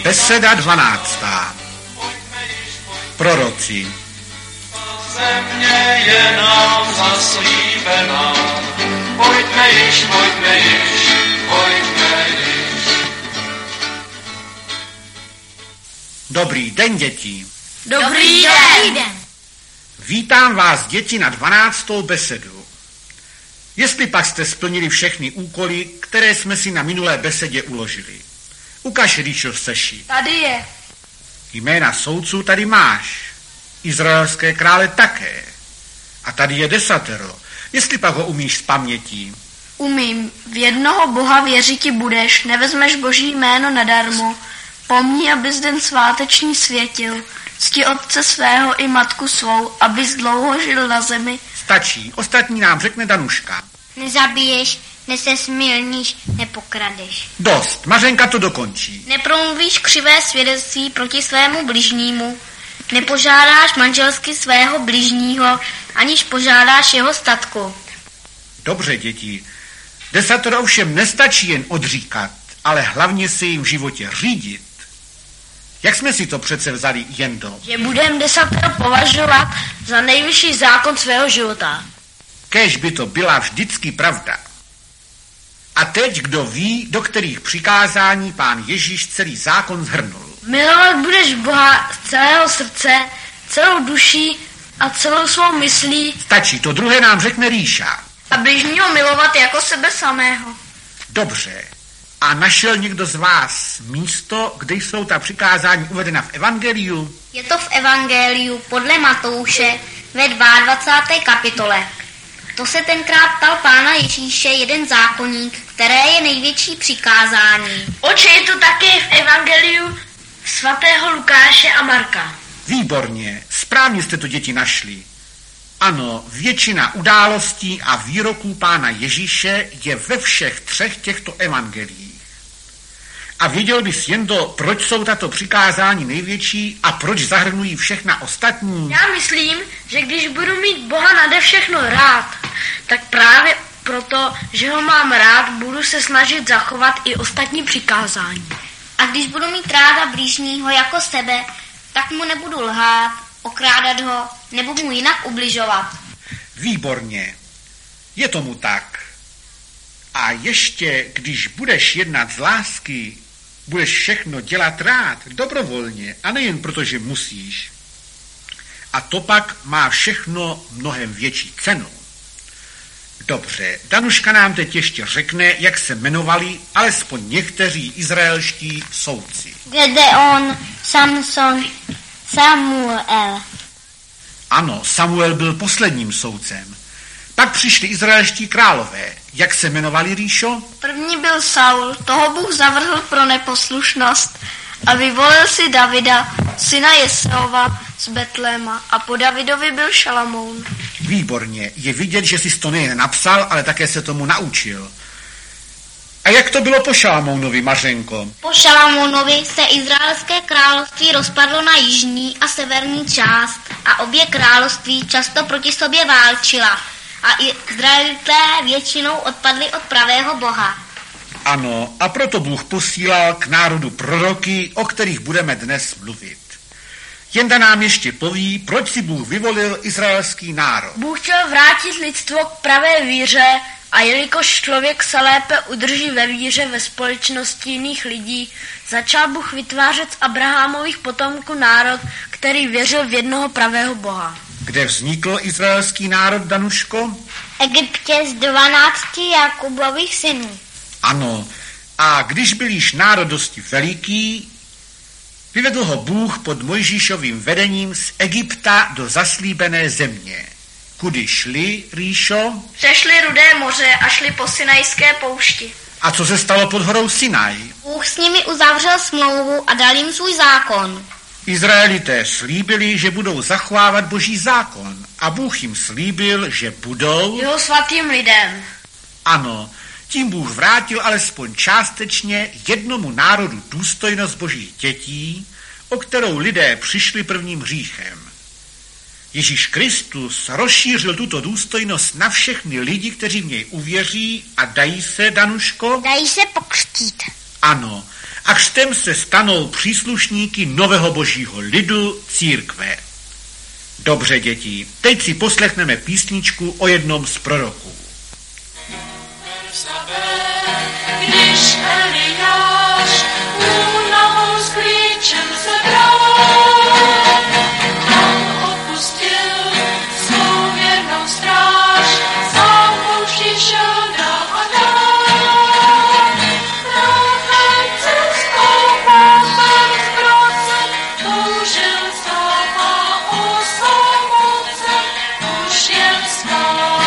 Beseda 12. Proroci. Země je nám zaslíbená. Pojďme již, pojďme již, pojďme již. Dobrý den, děti. Dobrý den. Vítám vás, děti, na 12. besedu. Jestli pak jste splnili všechny úkoly, které jsme si na minulé besedě uložili. Ukaž, Ríšo, seši. Tady je. Jména soudců tady máš. Izraelské krále také. A tady je desatero. Jestli pak ho umíš z pamětí. Umím. V jednoho Boha věřiti budeš, nevezmeš Boží jméno nadarmo. Pomní, abys den sváteční světil. Cti otce svého i matku svou, abys dlouho žil na zemi. Stačí. Ostatní nám řekne Danuška. Nezabiješ, nesesmilníš, nepokradeš. Dost. Mařenka to dokončí. Nepromluvíš křivé svědectví proti svému bližnímu. Nepožádáš manželsky svého bližního, aniž požádáš jeho statku. Dobře, děti. Desatero ovšem nestačí jen odříkat, ale hlavně se jim v životě řídit. Jak jsme si to přece vzali, Jendo? Že budeme desatero považovat za nejvyšší zákon svého života. Kéž by to byla vždycky pravda. A teď kdo ví, do kterých přikázání Pán Ježíš celý zákon shrnul. Milovat budeš Boha z celého srdce, celou duší a celou svou myslí. Stačí, to druhé nám řekne Ríša. A bližního milovat jako sebe samého. Dobře. A našel někdo z vás místo, kde jsou ta přikázání uvedena v Evangeliu? Je to v Evangeliu podle Matouše ve 22. kapitole. To se tenkrát ptal Pána Ježíše jeden zákonník, které je největší přikázání. Oče, je to také v Evangeliu svatého Lukáše a Marka. Výborně, správně jste to, děti, našli. Ano, většina událostí a výroků Pána Ježíše je ve všech třech těchto evangeliích. A věděl bys, Jendo, proč jsou tato přikázání největší a proč zahrnují všechna ostatní? Já myslím, že když budu mít Boha nade všechno rád, tak právě proto, že ho mám rád, budu se snažit zachovat i ostatní přikázání. A když budu mít ráda blížního jako sebe, tak mu nebudu lhát, okrádat ho, nebo mu jinak ubližovat. Výborně. Je tomu tak. A ještě, když budeš jednat z lásky, budeš všechno dělat rád, dobrovolně, a nejen proto, že musíš. A to pak má všechno mnohem větší cenu. Dobře, Danuška nám teď ještě řekne, jak se jmenovali alespoň někteří izraelští soudci. Gedeon, Samson, Samuel. Ano, Samuel byl posledním soudcem. Pak přišli izraelští králové. Jak se jmenovali, Ríšo? První byl Saul, toho Bůh zavrhl pro neposlušnost a vyvolil si Davida, syna Jeseova z Betléma, a po Davidovi byl Šalamoun. Výborně, je vidět, že jsi to nejen napsal, ale také se tomu naučil. A jak to bylo po Šalamounovi, Mařenko? Po Šalamounovi se izraelské království rozpadlo na jižní a severní část a obě království často proti sobě válčila a Izraelité většinou odpadli od pravého Boha. Ano, a proto Bůh posílal k národu proroky, o kterých budeme dnes mluvit. Jenda nám ještě poví, proč si Bůh vyvolil izraelský národ. Bůh chtěl vrátit lidstvo k pravé víře a jelikož člověk se lépe udrží ve víře ve společnosti jiných lidí, začal Bůh vytvářet z Abrahamových potomků národ, který věřil v jednoho pravého Boha. Kde vznikl izraelský národ, Danuško? Egyptě z 12 Jakubových synů. Ano, a když byl již národ dosti veliký, vyvedl ho Bůh pod Mojžíšovým vedením z Egypta do zaslíbené země. Kudy šli, Ríšo? Přešli Rudé moře a šli po Sinajské poušti. A co se stalo pod horou Sinaj? Bůh s nimi uzavřel smlouvu a dal jim svůj zákon. Izraelité slíbili, že budou zachovávat Boží zákon a Bůh jim slíbil, že budou jeho svatým lidem. Ano, tím Bůh vrátil alespoň částečně jednomu národu důstojnost Božích dětí, o kterou lidé přišli prvním hříchem. Ježíš Kristus rozšířil tuto důstojnost na všechny lidi, kteří v něj uvěří a dají se, Danuško? Dají se pokřtít. Ano. a křtem se stanou příslušníky nového božího lidu, církve. Dobře, děti, teď si poslechneme písničku o jednom z proroků. Když Eliáš únavou s klíčem se bral, tam opustil svou věrnou stráž, sám pouští šel dál a dál. Právě cestou pátem zbrocen, toužil sám a osamocen, už jen spál.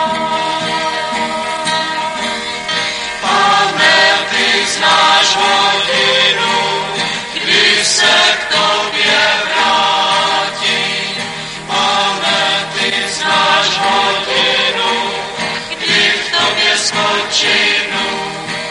Znáš hodinu, kdy se k tobě vrátí. Pane, ty znáš hodinu, kdy v tobě spočinu.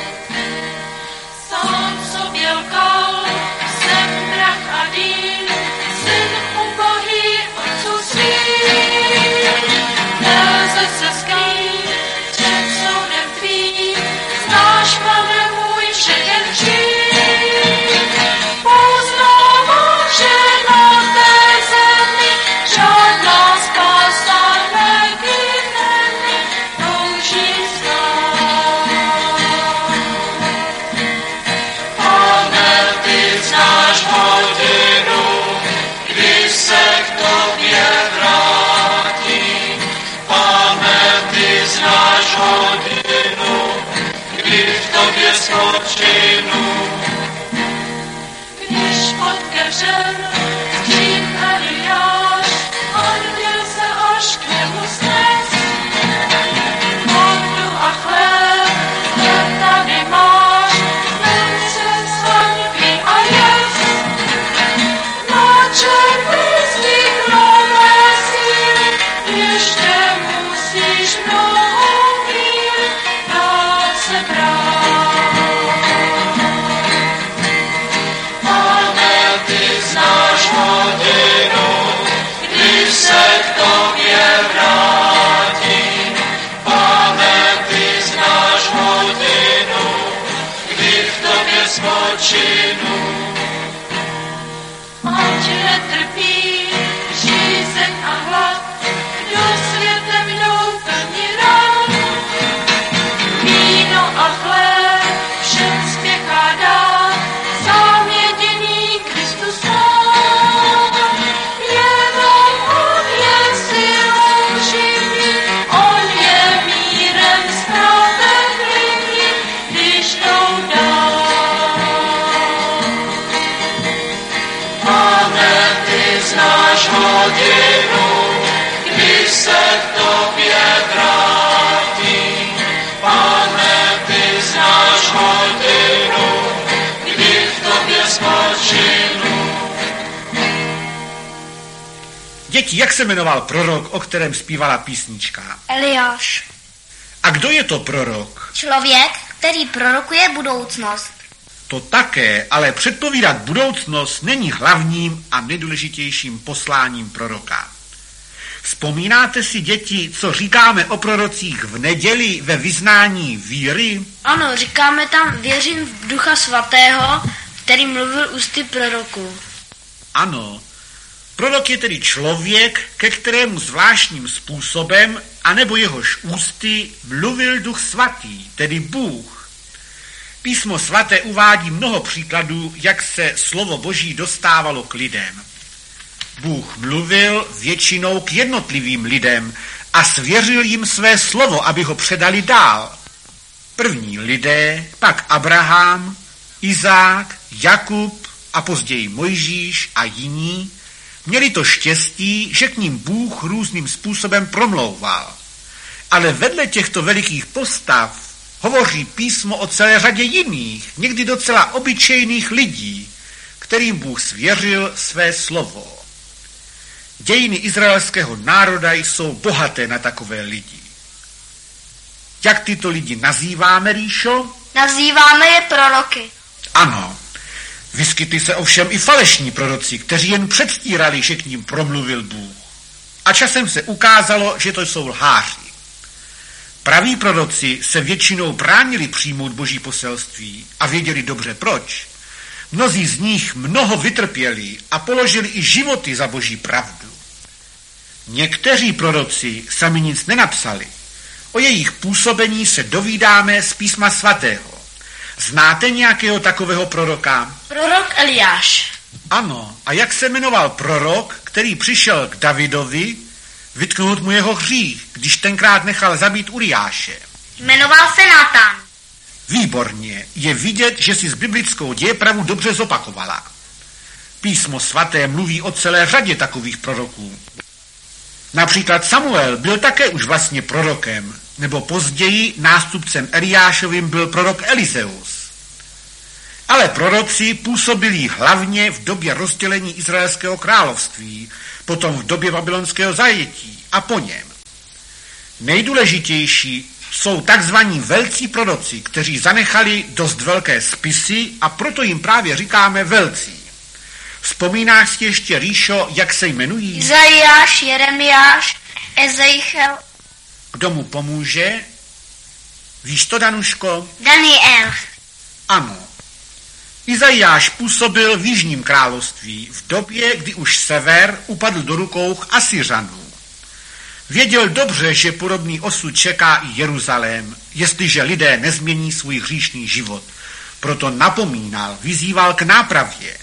Sám sobě lkal, jsem mrak a dým, syn ubohý otců svým. Nelze se skrýt před soudem tvým, znáš, Pane, všechen čin. Poznávám, že na té zemi žádná spása nevyne mi, touží znát. Pane, ty znáš hodinu, kdy se k tobě vrátí. Pane, ty znáš hodinu, kdy v tobě spočinu. Když odkevřel skříň Eliáš, anděl se až k němu snes. Vodu a chléb, je tady máš, ven se svaňuj a jes. Načerpej z nich nové síly, ještě musíš mnoho míl dál se brát. Pane, ty znáš hodinu, kdy se k tobě vrátí. Pane, ty znáš hodinu, kdy v tobě spočinu. Ať netrpí žízeň a hlad, kdo světem jdou plní rad. Víno a chléb všem spěchá dát, sám jediný Kristus sám. Jenom on je silou živí, on je mírem spravedlivý, když jdou dál. Pane, ty znáš hodinu, kdy se k tobě vrátí. Pane, ty znáš hodinu, kdy v tobě spočinu. Děti, jak se jmenoval prorok, o kterém zpívala písnička? Eliáš. A kdo je to prorok? Člověk, který prorokuje budoucnost. To také, ale předpovídat budoucnost není hlavním a nejdůležitějším posláním proroka. Vzpomínáte si, děti, co říkáme o prorocích v neděli ve vyznání víry? Ano, říkáme tam věřím v Ducha Svatého, který mluvil ústy proroků. Ano, prorok je tedy člověk, ke kterému zvláštním způsobem, anebo jehož ústy mluvil Duch Svatý, tedy Bůh. Písmo svaté uvádí mnoho příkladů, jak se slovo Boží dostávalo k lidem. Bůh mluvil většinou k jednotlivým lidem a svěřil jim své slovo, aby ho předali dál. První lidé, pak Abraham, Izák, Jakub a později Mojžíš a jiní, měli to štěstí, že k ním Bůh různým způsobem promlouval. Ale vedle těchto velikých postav hovoří písmo o celé řadě jiných, někdy docela obyčejných lidí, kterým Bůh svěřil své slovo. Dějiny izraelského národa jsou bohaté na takové lidi. Jak tyto lidi nazýváme, Ríšo? Nazýváme je proroky. Ano. Vyskytli se ovšem i falešní proroci, kteří jen předstírali, že k ním promluvil Bůh. A časem se ukázalo, že to jsou lháři. Praví proroci se většinou bránili přijmout Boží poselství a věděli dobře proč. Mnozí z nich mnoho vytrpěli a položili i životy za Boží pravdu. Někteří proroci sami nic nenapsali. O jejich působení se dovídáme z Písma svatého. Znáte nějakého takového proroka? Prorok Eliáš. Ano, a jak se jmenoval prorok, který přišel k Davidovi vytknout mu jeho hřích, když tenkrát nechal zabít Uriáše? Jmenoval se Nátan. Výborně, je vidět, že si s biblickou dějepravu dobře zopakovala. Písmo svaté mluví o celé řadě takových proroků. Například Samuel byl také už vlastně prorokem, nebo později nástupcem Eliášovým byl prorok Elizeus. Ale proroci působili hlavně v době rozdělení Izraelského království, potom v době babylonského zajetí a po něm. Nejdůležitější jsou takzvaní velcí proroci, kteří zanechali dost velké spisy a proto jim právě říkáme velcí. Vzpomínáš si ještě, Ríšo, jak se jmenují? Izajáš, Jeremiáš, Ezechiel. Kdo mu pomůže? Víš to, Danuško? Daniel. Ano. Izajáš působil v Jižním království v době, kdy už sever upadl do rukou Asyřanů. Věděl dobře, že podobný osud čeká i Jeruzalém, jestliže lidé nezmění svůj hříšný život. Proto napomínal, vyzýval k nápravě.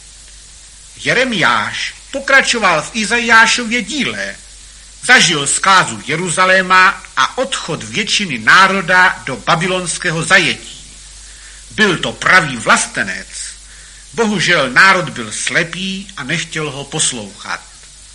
Jeremiáš pokračoval v Izajášově díle, zažil zkázu Jeruzaléma a odchod většiny národa do babylonského zajetí. Byl to pravý vlastenec. Bohužel národ byl slepý a nechtěl ho poslouchat.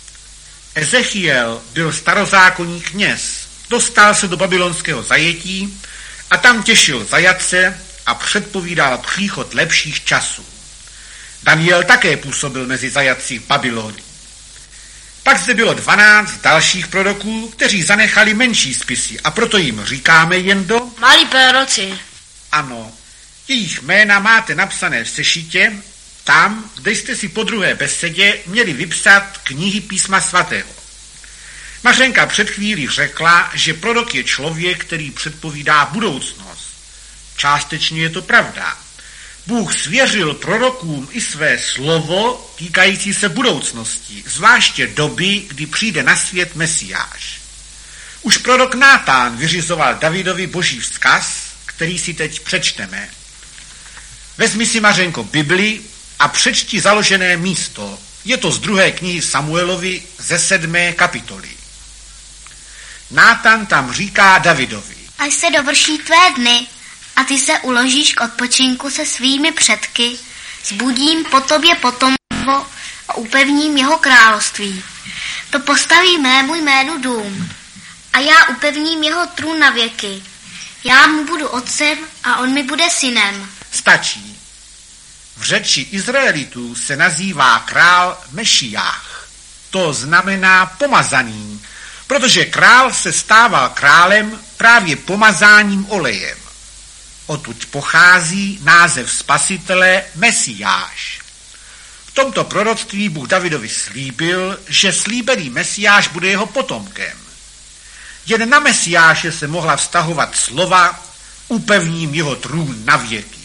Ezechiel byl starozákonní kněz, dostal se do babylonského zajetí a tam těšil zajatce a předpovídal příchod lepších časů. Daniel také působil mezi zajatci v Babylonii. Pak zde bylo 12 dalších proroků, kteří zanechali menší spisy a proto jim říkáme jen do... Malí proroci. Ano, jejich jména máte napsané v sešitě, tam, kde jste si po druhé besedě měli vypsat knihy Písma svatého. Mařenka před chvílí řekla, že prorok je člověk, který předpovídá budoucnost. Částečně je to pravda. Bůh svěřil prorokům i své slovo týkající se budoucnosti, zvláště doby, kdy přijde na svět Mesiáš. Už prorok Nátán vyřizoval Davidovi boží vzkaz, který si teď přečteme. Vezmi si, Mařenko, Bibli a přečti založené místo. Je to z 2. knihy Samuelovi ze 7. kapitoly. Nátan tam říká Davidovi. Až se dovrší tvé dny a ty se uložíš k odpočinku se svými předky, zbudím po tobě potomstvo a upevním jeho království. To postaví mému jménu dům a já upevním jeho trůn na věky. Já mu budu otcem a on mi bude synem. Stačí. V řeči Izraelitů se nazývá král Mešiách. To znamená pomazaný, protože král se stával králem právě pomazáním olejem. Odtud pochází název spasitele Mesiáš. V tomto proroctví Bůh Davidovi slíbil, že slíbený Mesiáš bude jeho potomkem. Jen na Mesiáše se mohla vztahovat slova upevním jeho trůn na věky.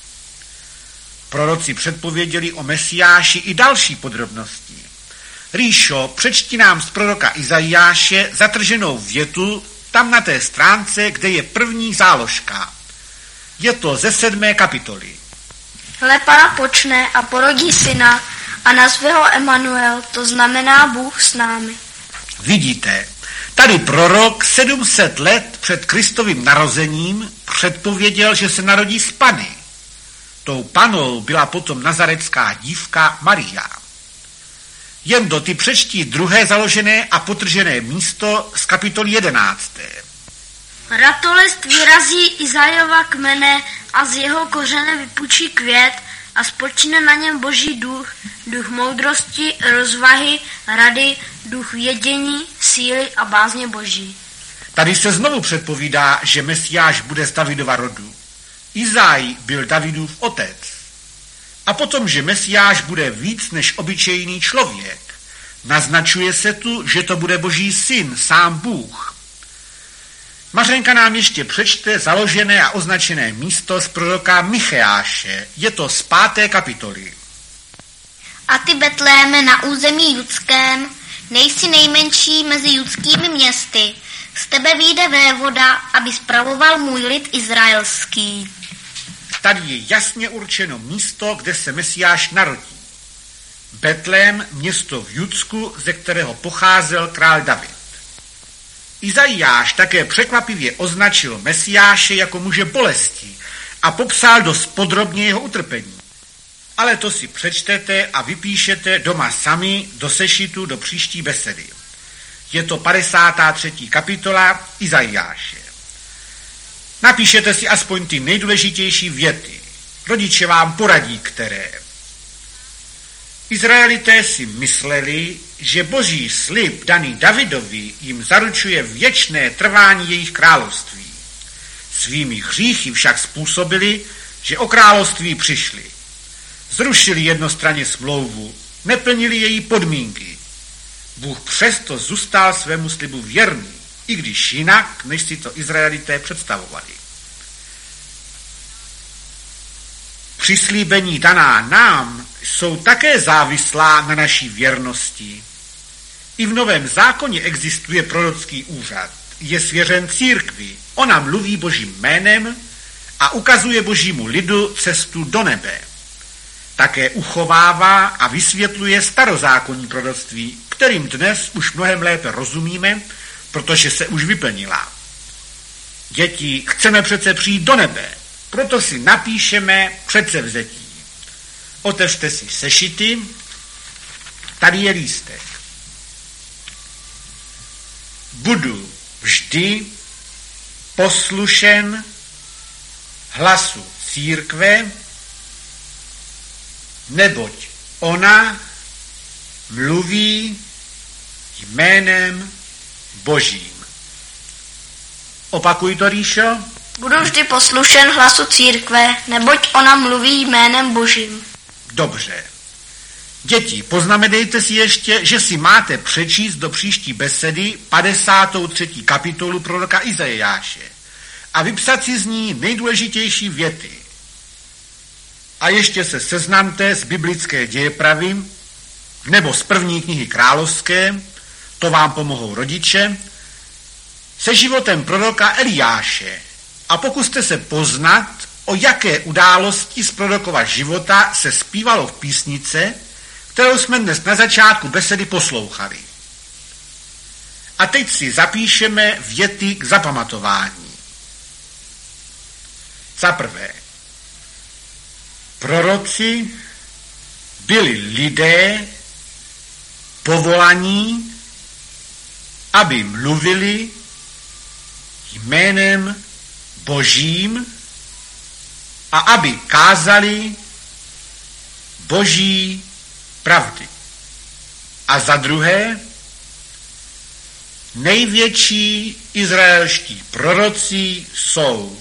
Proroci předpověděli o Mesiáši i další podrobnosti. Ríšo, přečti nám z proroka Izajáše zatrženou větu tam na té stránce, kde je první záložka. Je to ze 7. kapitoly. Hle, Pana počne a porodí syna a nazve ho Emanuel, to znamená Bůh s námi. Vidíte, tady prorok 700 let před Kristovým narozením předpověděl, že se narodí z Pany. Tou panou byla potom nazarecká dívka Maria. Jen do ty přečtí 2. založené a potržené místo z kapitoly 11. Ratolest vyrazí Izajova kmene a z jeho kořene vypučí květ a spočine na něm boží duch, duch moudrosti, rozvahy, rady, duch vědění, síly a bázně boží. Tady se znovu předpovídá, že Mesiáš bude z Davidova rodu. Izaj byl Davidův otec. A potom, že Mesiáš bude víc než obyčejný člověk. Naznačuje se tu, že to bude boží syn, sám Bůh. Mařenka nám ještě přečte založené a označené místo z proroka Micheáše. Je to z 5. kapitoly. A ty, Betléme, na území judském, nejsi nejmenší mezi judskými městy. Z tebe vyjde vévoda, aby spravoval můj lid izraelský. Tady je jasně určeno místo, kde se Mesiáš narodí. Betlém, město v Judsku, ze kterého pocházel král David. Izajáš také překvapivě označil Mesiáše jako muže bolesti a popsal dost podrobně jeho utrpení. Ale to si přečtete a vypíšete doma sami do sešitu do příští besedy. Je to 53. kapitola Izajáše. Napíšete si aspoň ty nejdůležitější věty. Rodiče vám poradí, které. Izraelité si mysleli, že boží slib daný Davidovi jim zaručuje věčné trvání jejich království. Svými hříchy však způsobili, že o království přišli. Zrušili jednostranně smlouvu, neplnili její podmínky. Bůh přesto zůstal svému slibu věrný, i když jinak, než si to Izraelité představovali. Přislíbení daná nám jsou také závislá na naší věrnosti. I v Novém zákoně existuje prorocký úřad. Je svěřen církvi. Ona mluví božím jménem a ukazuje božímu lidu cestu do nebe. Také uchovává a vysvětluje starozákonní proroctví, kterým dnes už mnohem lépe rozumíme, protože se už vyplnila. Děti, chceme přece přijít do nebe, proto si napíšeme předsevzetí. Otevřte si sešity, tady je lístek. Budu vždy poslušen hlasu církve, neboť ona mluví jménem Božím. Opakuj to, Ríšo. Budu vždy poslušen hlasu církve, neboť ona mluví jménem Božím. Dobře. Děti, poznamenejte si ještě, že si máte přečíst do příští besedy 53. kapitolu proroka Izajáše a vypsat si z ní nejdůležitější věty. A ještě se seznamte s biblické dějepravy nebo z první knihy královské, to vám pomohou rodiče, se životem proroka Eliáše a pokuste se poznat, o jaké události z prorokova života se zpívalo v písnice, kterou jsme dnes na začátku besedy poslouchali. A teď si zapíšeme věty k zapamatování. Za prvé, proroci byli lidé povolaní, aby mluvili jménem Božím a aby kázali Boží pravdy. A za druhé, největší izraelští proroci jsou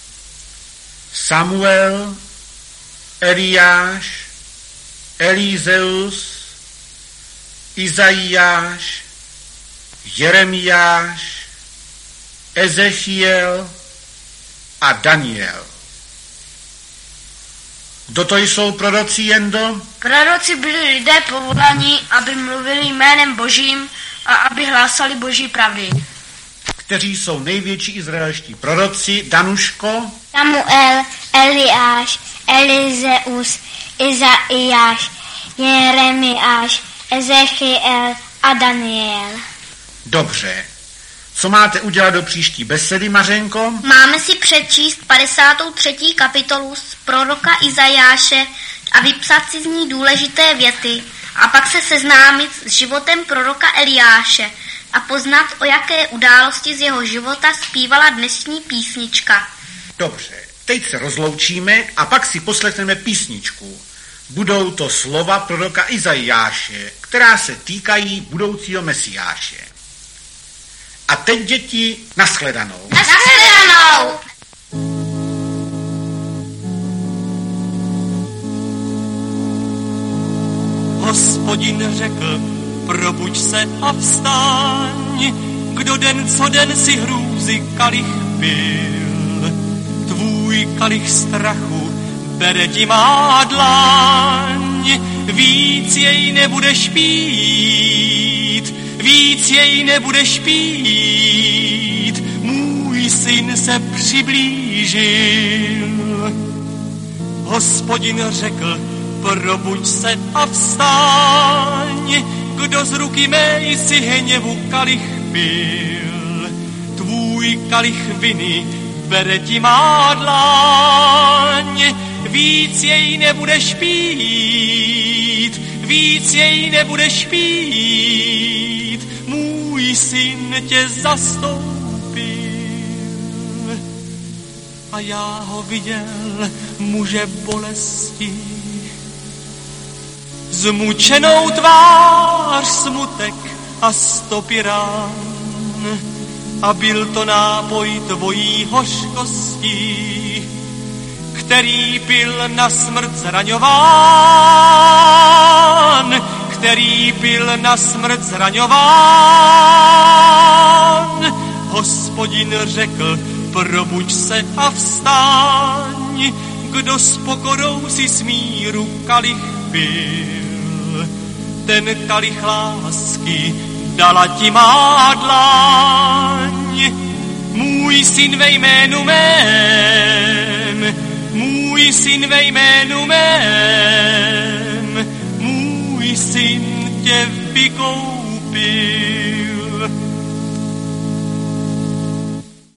Samuel, Eliáš, Elizeus, Izajáš, Jeremiáš, Ezechiel a Daniel. Kdo to jsou proroci, Jendo? Proroci byli lidé povolaní, aby mluvili jménem Božím a aby hlásali Boží pravdy. Kteří jsou největší izraelští proroci? Danuško? Samuel, Eliáš, Elizeus, Izajáš, Jeremiáš, Ezechiel a Daniel. Dobře. Co máte udělat do příští besedy, Mařenko? Máme si přečíst 53. kapitolu z proroka Izajáše a vypsat si z ní důležité věty a pak se seznámit s životem proroka Eliáše a poznat, o jaké události z jeho života zpívala dnešní písnička. Dobře, teď se rozloučíme a pak si poslechneme písničku. Budou to slova proroka Izajáše, která se týkají budoucího Mesiáše. A teď, děti, nashledanou. Nashledanou! Hospodin řekl, probuď se a vstaň, kdo den co den si hrůzy kalich pil. Tvůj kalich strachu bere ti má dlaň, víc jej nebudeš pít, víc jej nebudeš pít, můj syn se přiblížil. Hospodin řekl, probuď se a vstaň, kdo z ruky mé si hněvu kalich pil. Tvůj kalich viny bere ti má dlaň, víc jej nebudeš pít, víc jej nebudeš pít, můj syn tě zastoupil. A já ho viděl, muže bolesti, zmučenou tvář, smutek a stopy rán. A byl to nápoj tvojí hořkosti, který pil na smrt zraňován, který pil na smrt zraňován. Hospodin řekl, probuď se a vstaň, kdo s pokorou si smíru kalich pil. Ten kalich lásky dala ti má dlaň, můj syn ve jménu mém, můj syn ve jménu mém, můj syn tě vykoupil.